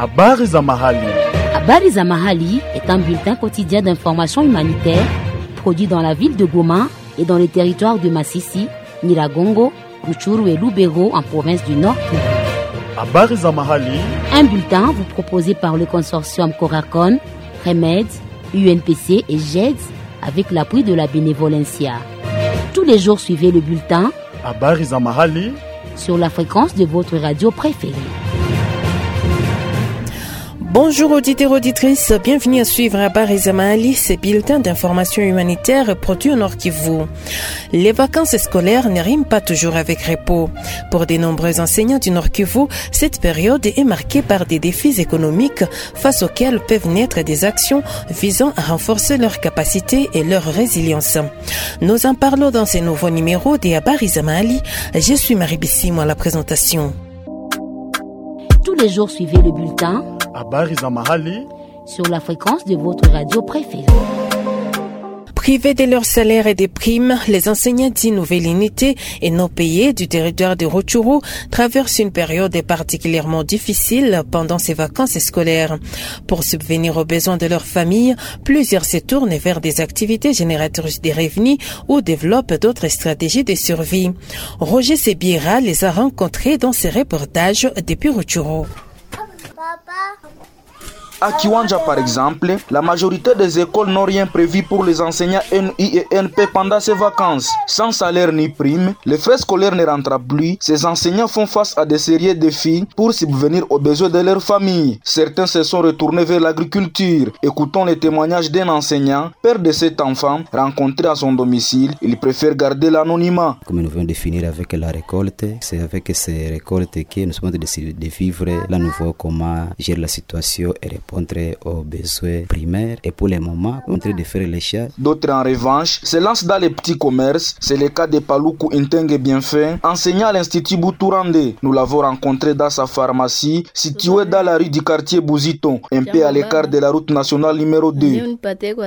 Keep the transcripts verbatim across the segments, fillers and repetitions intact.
Habari za mahali. Habari za mahali est un bulletin quotidien d'information humanitaire produit dans la ville de Goma et dans les territoires de Masisi, Nyiragongo, Rutshuru et Lubero en province du Nord Kivu. Habari za mahali. Un bulletin vous proposé par le consortium Coracon, Remède, U N P C et G E D S avec l'appui de la Bénévolencia. Tous les jours, suivez le bulletin Habari za mahali sur la fréquence de votre radio préférée. Bonjour auditeurs, auditrices, bienvenue à suivre Habari za Mahali, ce bulletin d'information humanitaire produit au Nord Kivu. Les vacances scolaires ne riment pas toujours avec repos. Pour de nombreux enseignants du Nord Kivu, cette période est marquée par des défis économiques face auxquels peuvent naître des actions visant à renforcer leur capacité et leur résilience. Nous en parlons dans ce nouveau numéro des Habari za Mahali. Je suis Marie Bissimo à la présentation. Tous les jours, suivez le bulletin Habari za mahali sur la fréquence de votre radio préférée. Privés de leur salaire et des primes, les enseignants dits nouvelle unité et non payés du territoire de Rutshuru traversent une période particulièrement difficile pendant ces vacances scolaires. Pour subvenir aux besoins de leur famille, plusieurs se tournent vers des activités génératrices de revenus ou développent d'autres stratégies de survie. Roger Sebiera les a rencontrés dans ses reportages depuis Rutshuru. À Kiwanja, par exemple, la majorité des écoles n'ont rien prévu pour les enseignants N I et N P pendant ces vacances. Sans salaire ni prime, les frais scolaires ne rentrent plus. Ces enseignants font face à des sérieux défis pour subvenir aux besoins de leur famille. Certains se sont retournés vers l'agriculture. Écoutons les témoignages d'un enseignant, père de cet enfant, rencontré à son domicile. Il préfère garder l'anonymat. Comme nous venons de finir avec la récolte, c'est avec ces récoltes que nous sommes décidés de vivre la nouveau comment gérer la situation et répondre aux besoins primaires et pour le moment, on est en train de faire les chats. D'autres en revanche se lancent dans les petits commerces. C'est le cas de Paluku Intenge Bienfait, enseignant à l'Institut Boutourande. Nous l'avons rencontré dans sa pharmacie, située dans la rue du quartier Bouzito, un peu à l'écart de la route nationale numéro deux.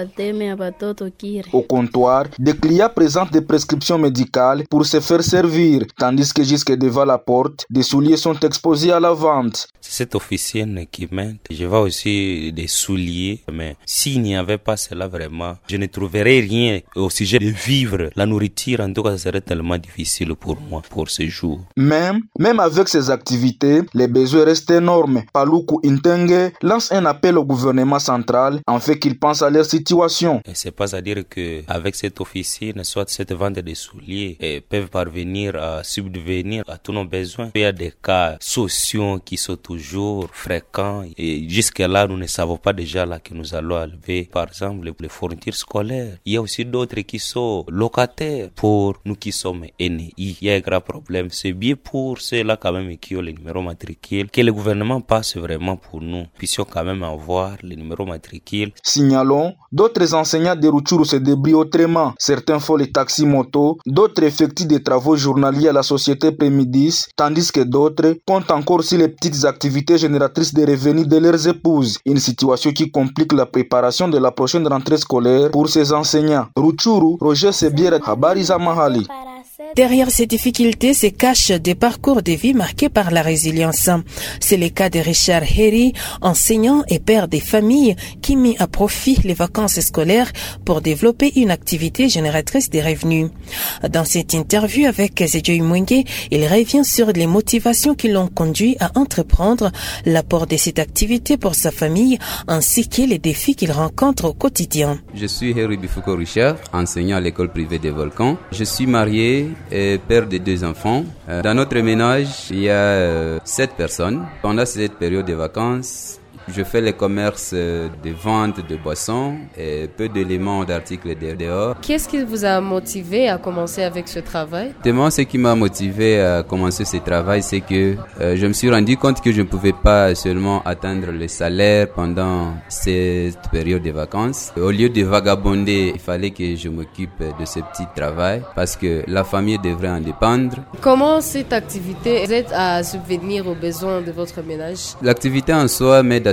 Au comptoir, des clients présentent des prescriptions médicales pour se faire servir, tandis que jusque devant la porte, des souliers sont exposés à la vente. C'est cette officienne qui m'aide. Je vois aussi des souliers, mais s'il n'y avait pas cela vraiment, je ne trouverais rien au sujet de vivre. La nourriture, en tout cas, ça serait tellement difficile pour moi, pour ce jour. Même, même avec ces activités, les besoins restent énormes. Paluku Intenge lance un appel au gouvernement central en fait qu'il pense à leur situation. Et c'est pas à dire que avec cette officine, soit cette vente de souliers, et peuvent parvenir à subvenir à tous nos besoins. Il y a des cas sociaux qui sont toujours fréquents et jusque-là, nous ne savons pas déjà là que nous allons enlever, par exemple, les fournitures scolaires. Il y a aussi d'autres qui sont locataires pour nous qui sommes N I. Il y a un grand problème. C'est bien pour ceux-là quand même qui ont les numéros matricules que le gouvernement passe vraiment pour nous. Puissions quand même avoir les numéros matricules. Signalons, d'autres enseignants de Rutshuru se débrouillent autrement. Certains font les taxis motos, d'autres effectuent des travaux journaliers à la société Prémidis, tandis que d'autres comptent encore sur les petites activités génératrices de revenus de leurs épouses. Une situation qui complique la préparation de la prochaine rentrée scolaire pour ces enseignants. Rutshuru, Roger Sebiera, Habari za Mahali. Derrière ces difficultés se cachent des parcours de vie marqués par la résilience. C'est le cas de Richard Herry, enseignant et père des familles qui mit à profit les vacances scolaires pour développer une activité génératrice de revenus. Dans cette interview avec Zedjoy Mwenge, il revient sur les motivations qui l'ont conduit à entreprendre l'apport de cette activité pour sa famille ainsi que les défis qu'il rencontre au quotidien. Je suis Herry Bifuko Richard, enseignant à l'école privée des Volcans. Je suis marié et père de deux enfants. Dans notre ménage, il y a euh, sept personnes. Pendant cette période de vacances, je fais le commerce de vente de boissons et peu d'éléments d'articles de dehors. Qu'est-ce qui vous a motivé à commencer avec ce travail? Moi, ce qui m'a motivé à commencer ce travail, c'est que euh, je me suis rendu compte que je ne pouvais pas seulement atteindre le salaire pendant cette période de vacances. Au lieu de vagabonder, il fallait que je m'occupe de ce petit travail parce que la famille devrait en dépendre. Comment cette activité aide à subvenir aux besoins de votre ménage? L'activité en soi m'aide à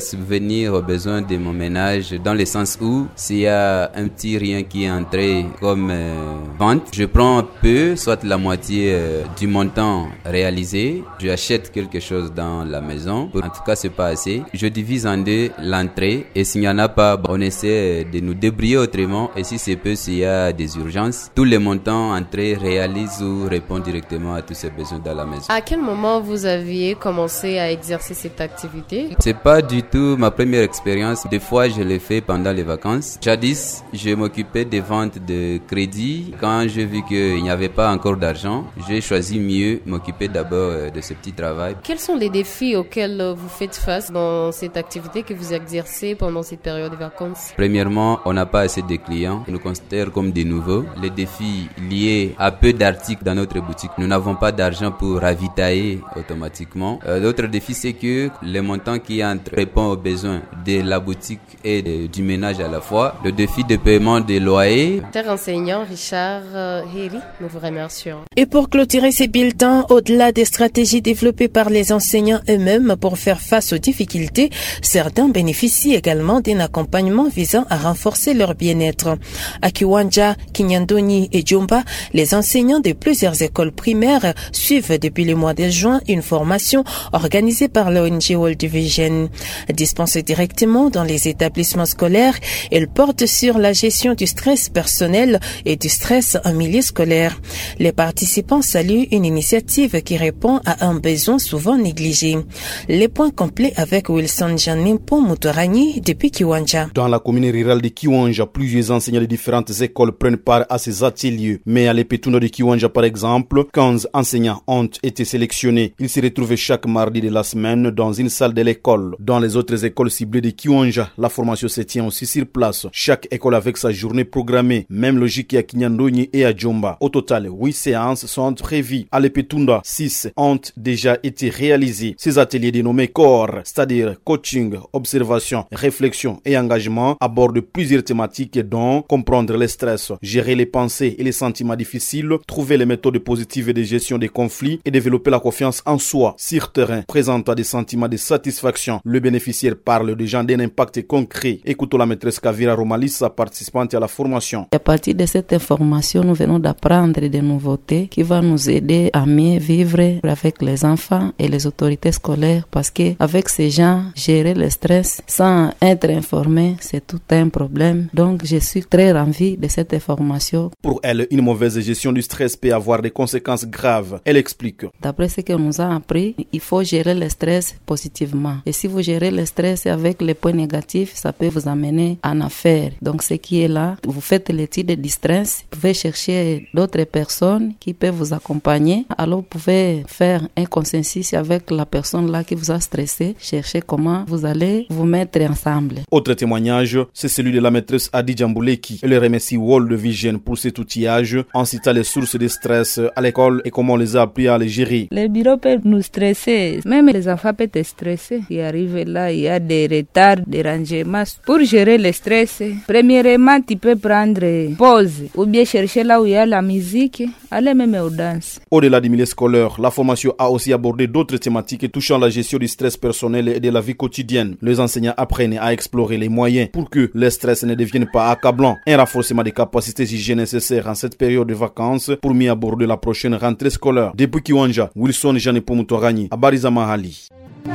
subvenir aux besoins de mon ménage, dans le sens où s'il y a un petit rien qui est entré comme euh, vente, je prends un peu, soit la moitié euh, du montant réalisé, je achète quelque chose dans la maison, en tout cas c'est pas assez, je divise en deux l'entrée et s'il n'y en a pas, on essaie de nous débrouiller autrement et si c'est peu, s'il y a des urgences, tous les montants entrés réalisent ou répondent directement à tous ces besoins dans la maison. À quel moment vous aviez commencé à exercer cette activité? C'est pas du tout ma première expérience. Des fois, je l'ai fait pendant les vacances. Jadis, je m'occupais des ventes de crédit. Quand j'ai vu qu'il n'y avait pas encore d'argent, j'ai choisi mieux m'occuper d'abord de ce petit travail. Quels sont les défis auxquels vous faites face dans cette activité que vous exercez pendant cette période de vacances? Premièrement, on n'a pas assez de clients. On nous considère comme des nouveaux. Les défis liés à peu d'articles dans notre boutique. Nous n'avons pas d'argent pour ravitailler automatiquement. Euh, l'autre défi, c'est que les montants qui entrent répondent aux besoins de la boutique et de, du ménage à la fois. Le défi de paiement des loyers. Cher enseignant Richard euh, Héry, nous vous remercions. Et pour clôturer ces bulletins, au-delà des stratégies développées par les enseignants eux-mêmes pour faire face aux difficultés, certains bénéficient également d'un accompagnement visant à renforcer leur bien-être. À Kiwanja, Kinyandoni et Djomba, les enseignants de plusieurs écoles primaires suivent depuis le mois de juin une formation organisée par l'O N G World Vision. Dispensée directement dans les établissements scolaires, elle porte sur la gestion du stress personnel et du stress en milieu scolaire. Les participants saluent une initiative qui répond à un besoin souvent négligé. Les points complets avec Wilson Janimpo Mutorani depuis Kiwanja. Dans la commune rurale de Kiwanja, plusieurs enseignants de différentes écoles prennent part à ces ateliers. Mais à l'Epetuna de Kiwanja, par exemple, quinze enseignants ont été sélectionnés. Ils se retrouvent chaque mardi de la semaine dans une salle de l'école. Dans les autres écoles ciblées de Kiwanja, la formation se tient aussi sur place. Chaque école avec sa journée programmée. Même logique à Kinyandoni et à Djomba. Au total, huit séances sont prévues. À l'Epetunda, six ont déjà été réalisées. Ces ateliers dénommés corps, c'est-à-dire coaching, observation, réflexion et engagement, abordent plusieurs thématiques dont comprendre le stress, gérer les pensées et les sentiments difficiles, trouver les méthodes positives de gestion des conflits et développer la confiance en soi. Sur terrain, présentant des sentiments de satisfaction, le bénéficiaire parle déjà d'un impact concret. Écoutons la maîtresse Kavira Romalissa, participante à la formation. À partir de cette information, nous venons d'apprendre des nouveautés qui vont nous aider à mieux vivre avec les enfants et les autorités scolaires parce que avec ces gens, gérer le stress sans être informé, c'est tout un problème. Donc, je suis très ravie de cette information. Pour elle, une mauvaise gestion du stress peut avoir des conséquences graves. Elle explique. D'après ce qu'on nous a appris, il faut gérer le stress positivement. Et si vous gérez le stress avec les points négatifs, ça peut vous amener en affaire. Donc, ce qui est là, vous faites l'étude du stress, vous pouvez chercher d'autres personnes qui peuvent vous accompagner. Alors, vous pouvez faire un consensus avec la personne là qui vous a stressé, chercher comment vous allez vous mettre ensemble. Autre témoignage, c'est celui de la maîtresse Adi Djambouleki. Elle remercie World Vision pour cet outillage en citant les sources de stress à l'école et comment on les a appris à les gérer. Les bureaux peuvent nous stresser, même les enfants peuvent être stressés. Il arrive là, il y a des retards, des rangements. Pour gérer le stress, premièrement, tu peux prendre pause ou bien chercher là où il y a la musique, aller même aux danses. Au-delà du milieu scolaire, la formation a aussi abordé d'autres thématiques touchant la gestion du stress personnel et de la vie quotidienne. Les enseignants apprennent à explorer les moyens pour que le stress ne devienne pas accablant. Un renforcement des capacités jugées nécessaires en cette période de vacances pour mieux aborder la prochaine rentrée scolaire. Depuis Kiwanja, Wilson Janimpo Mutorani, Habari za Mahali.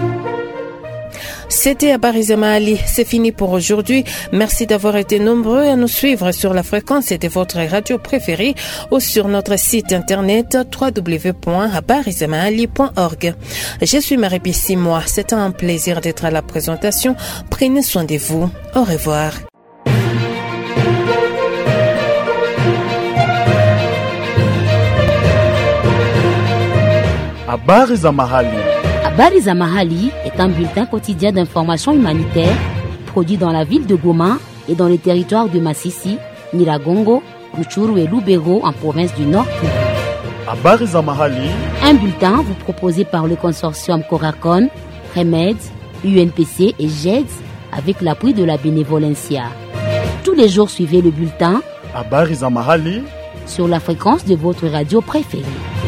C'était Habari za Mahali. C'est fini pour aujourd'hui. Merci d'avoir été nombreux à nous suivre sur la fréquence de votre radio préférée ou sur notre site internet w w w point habari za mahali point org. Je suis Marie Bissimois. C'est un plaisir d'être à la présentation. Prenez soin de vous. Au revoir. Habari za Mahali. Habari za Mahali est un bulletin quotidien d'information humanitaire produit dans la ville de Goma et dans les territoires de Masisi, Nyiragongo, Rutshuru et Lubero en province du Nord Kivu. Habari za Mahali. Un bulletin vous proposé par le consortium Coracon, Remed, U N P C et G E D S avec l'appui de la Bénévolencia. Tous les jours, suivez le bulletin Habari za Mahali sur la fréquence de votre radio préférée.